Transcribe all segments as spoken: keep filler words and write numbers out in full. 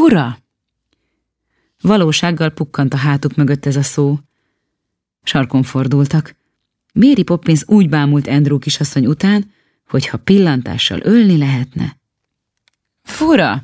Fura! Valósággal pukkant a hátuk mögött ez a szó. Sarkon fordultak. Mary Poppins úgy bámult Andrew kisasszony után, hogy ha pillantással ölni lehetne. Fura!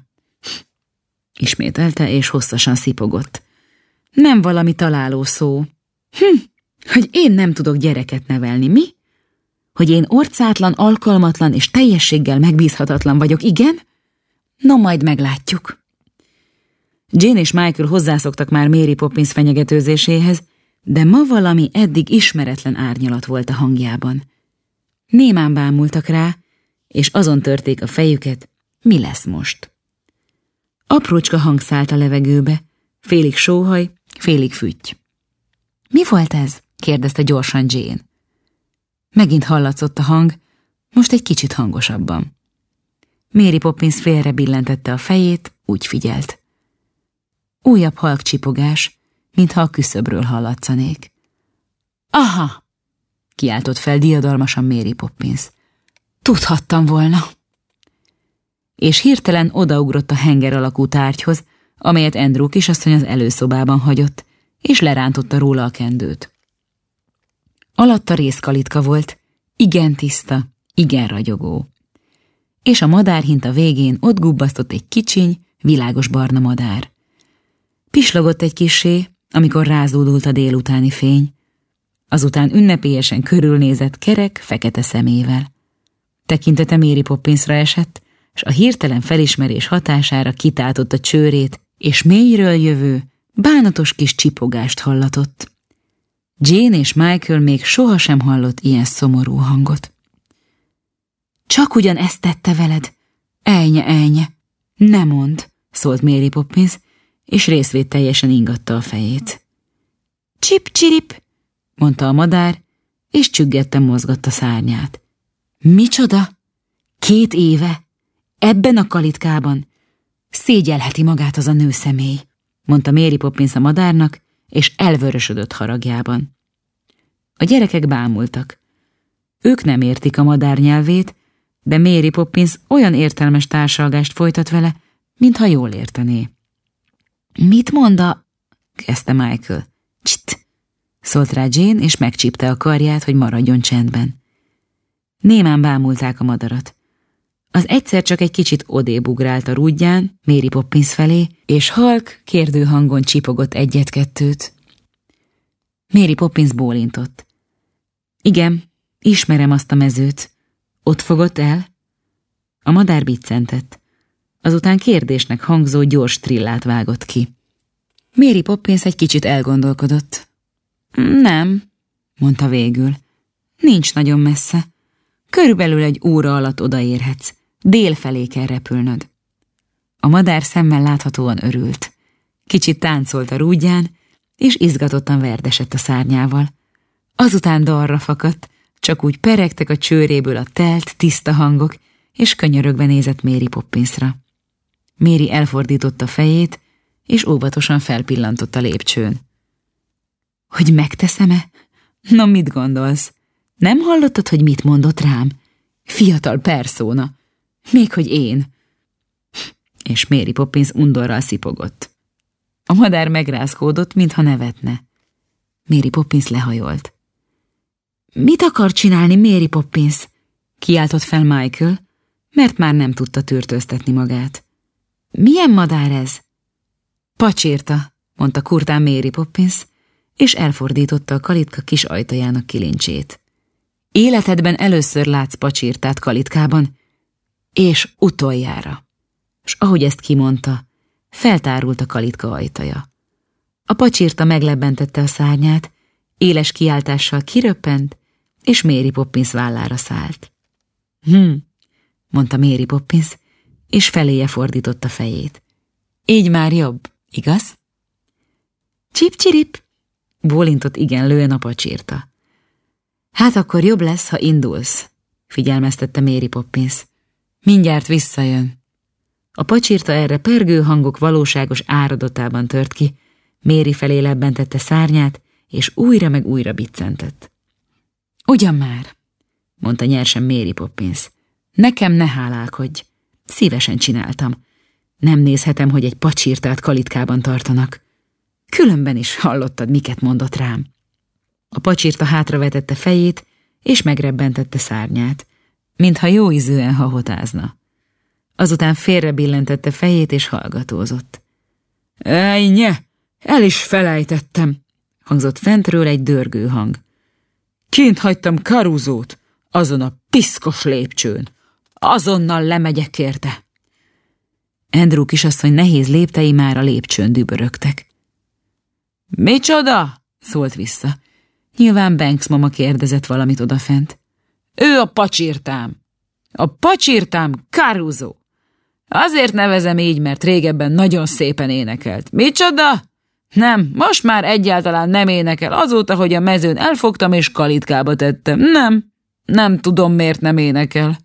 Ismételte, és hosszasan szipogott. Nem valami találó szó. Hm, hogy én nem tudok gyereket nevelni, mi? Hogy én orcátlan, alkalmatlan és teljességgel megbízhatatlan vagyok, igen? No, majd meglátjuk. Jane és Michael hozzászoktak már Mary Poppins fenyegetőzéséhez, de ma valami eddig ismeretlen árnyalat volt a hangjában. Némán bámultak rá, és azon törték a fejüket, mi lesz most. Aprócska hang szállt a levegőbe, félig sóhaj, félig fütty. Mi volt ez? Kérdezte gyorsan Jane. Megint hallatszott a hang, most egy kicsit hangosabban. Mary Poppins félre billentette a fejét, úgy figyelt. Újabb halk csipogás, mintha a küszöbről hallatszanék. Aha! Kiáltott fel diadalmasan Mary Poppins. Tudhattam volna. És hirtelen odaugrott a henger alakú tárgyhoz, amelyet Andrew kisasszony az előszobában hagyott, és lerántotta róla a kendőt. Alatta rézkalitka volt, igen tiszta, igen ragyogó. És a madárhinta végén ott gubbasztott egy kicsiny, világos barna madár. Pislogott egy kissé, amikor rázódult a délutáni fény. Azután ünnepélyesen körülnézett kerek, fekete szemével. Tekintete Mary Poppinsra esett, s a hirtelen felismerés hatására kitátott a csőrét, és mélyről jövő, bánatos kis csipogást hallatott. Jane és Michael még sohasem hallott ilyen szomorú hangot. Csak ugyan ezt tette veled? Ejnye, ejnye! Ne mondd, szólt Mary Poppins, és részvédteljesen ingatta a fejét. Csip-csirip, mondta a madár, és csüggetten mozgatta szárnyát. Micsoda? Két éve? Ebben a kalitkában? Szégyelheti magát az a nőszemély, mondta Mary Poppins a madárnak, és elvörösödött haragjában. A gyerekek bámultak. Ők nem értik a madár nyelvét, de Mary Poppins olyan értelmes társalgást folytat vele, mintha jól értené. Mit mond a... kezdte Michael. Csit! Szólt rá Jane, és megcsípte a karját, hogy maradjon csendben. Némán bámulták a madarat. Az egyszer csak egy kicsit odébb ugrált a rúdján, Mary Poppins felé, és halk, kérdő hangon csipogott egyet-kettőt. Mary Poppins bólintott. Igen, ismerem azt a mezőt. Ott fogott el? A madár biccentett. Azután kérdésnek hangzó gyors trillát vágott ki. Mary Poppins egy kicsit elgondolkodott. Nem, mondta végül. Nincs nagyon messze. Körülbelül egy óra alatt odaérhetsz. Dél felé kell repülnöd. A madár szemmel láthatóan örült. Kicsit táncolt a rúdján, és izgatottan verdesett a szárnyával. Azután dalra fakadt, csak úgy peregtek a csőréből a telt, tiszta hangok, és könyörögve nézett Mary Poppinsra. Mary elfordította fejét, és óvatosan felpillantott a lépcsőn. Hogy megteszem-e? Na, mit gondolsz? Nem hallottad, hogy mit mondott rám? Fiatal perszóna. Még hogy én. És Mary Poppins undorral szipogott. A madár megrázkódott, mintha nevetne. Mary Poppins lehajolt. Mit akar csinálni Mary Poppins? Kiáltott fel Michael, mert már nem tudta tűrtőztetni magát. Milyen madár ez? Pacsirta, mondta kurtán Mary Poppins, és elfordította a kalitka kis ajtajának kilincsét. Életedben először látsz pacsirtát kalitkában, és utoljára. S ahogy ezt kimondta, feltárult a kalitka ajtaja. A pacsirta meglebbentette a szárnyát, éles kiáltással kiröppent, és Mary Poppins vállára szállt. Hm, mondta Mary Poppins, és feléje fordította fejét. Így már jobb, igaz? Csip-csirip, bólintott igenlően a pacsirta. Hát akkor jobb lesz, ha indulsz, figyelmeztette Mary Poppins. Mindjárt visszajön. A pacsirta erre pergő hangok valóságos áradatában tört ki, Mary felé lebbentette szárnyát, és újra meg újra biccentett. Ugyan már, mondta nyersen Mary Poppins. Nekem ne hálálkodj, szívesen csináltam. Nem nézhetem, hogy egy pacsirtát kalitkában tartanak. Különben is hallottad, miket mondott rám. A pacsirta hátravetette fejét, és megrebbentette szárnyát, mintha jó ízűen hahotázna. Azután félre billentette fejét, és hallgatózott. Ejnye, el is felejtettem, hangzott fentről egy dörgő hang. Kint hagytam Caruzót, azon a piszkos lépcsőn. Azonnal lemegyek érte. Andrew kisasszony nehéz léptei már a lépcsőn dübörögtek. Micsoda? Szólt vissza. Nyilván Banks mama kérdezett valamit odafent. Ő a pacsirtám. A pacsirtám Caruso. Azért nevezem így, mert régebben nagyon szépen énekelt. Micsoda? Nem, most már egyáltalán nem énekel, azóta, hogy a mezőn elfogtam és kalitkába tettem. Nem, nem tudom, miért nem énekel.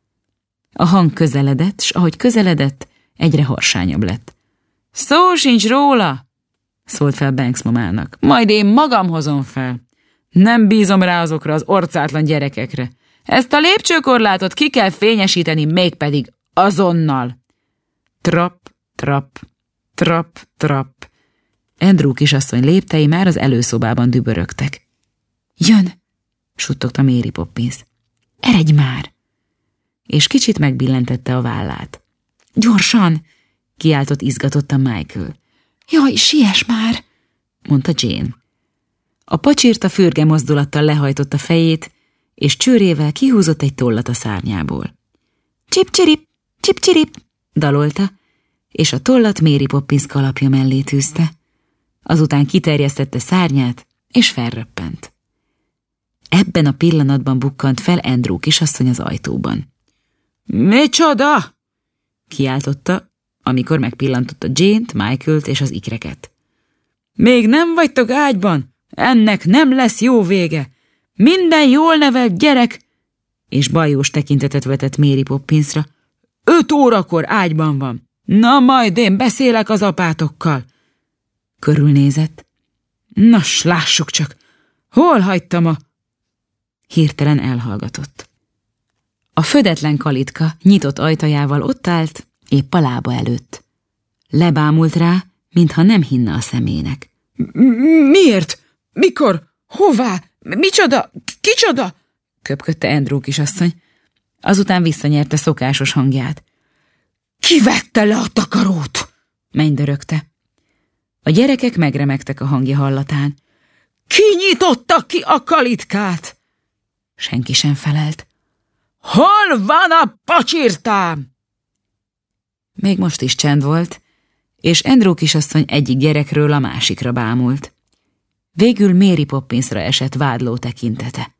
A hang közeledett, s ahogy közeledett, egyre harsányabb lett. Szó sincs róla, szólt fel Banks mamának. Majd én magam hozom fel. Nem bízom rá azokra az orcátlan gyerekekre. Ezt a lépcsőkorlátot ki kell fényesíteni, mégpedig azonnal. Trap, trap, trap, trap. Andrew kisasszony léptei már az előszobában dübörögtek. Jön, suttogta Mary Poppins. Eredj már! És kicsit megbillentette a vállát. Gyorsan! Kiáltott izgatottan Michael. Jaj, siess már! Mondta Jane. A pacsirta fürge mozdulattal lehajtotta fejét, és csőrével kihúzott egy tollat a szárnyából. Csip-csirip, csip-csirip, dalolta, és a tollat Mary Poppins kalapja mellé tűzte. Azután kiterjesztette szárnyát, és felröppent. Ebben a pillanatban bukkant fel Andrew kisasszony az ajtóban. Micsoda? Kiáltotta, amikor megpillantotta Jane-t, Michaelt és az ikreket. Még nem vagytok ágyban? Ennek nem lesz jó vége. Minden jól nevelt gyerek, és bajós tekintetet vetett Mary Poppinsra. Öt órakor ágyban van. Na majd én beszélek az apátokkal. Körülnézett. Nos, lássuk csak, hol hagytam a... Hirtelen elhallgatott. A födetlen kalitka nyitott ajtajával ott állt, épp a lába előtt. Lebámult rá, mintha nem hinne a szemének. Miért? Mikor? Hová? Micsoda? Kicsoda? Köpködte Andrew kisasszony. Azután visszanyerte szokásos hangját. Ki vette le a takarót? Mennydörögte. A gyerekek megremegtek a hangja hallatán. Ki nyitotta ki a kalitkát? Senki sem felelt. Hol van a pacsirtám? Még most is csend volt, és Andrew kisasszony egyik gyerekről a másikra bámult. Végül Mary Poppinsra esett vádló tekintete.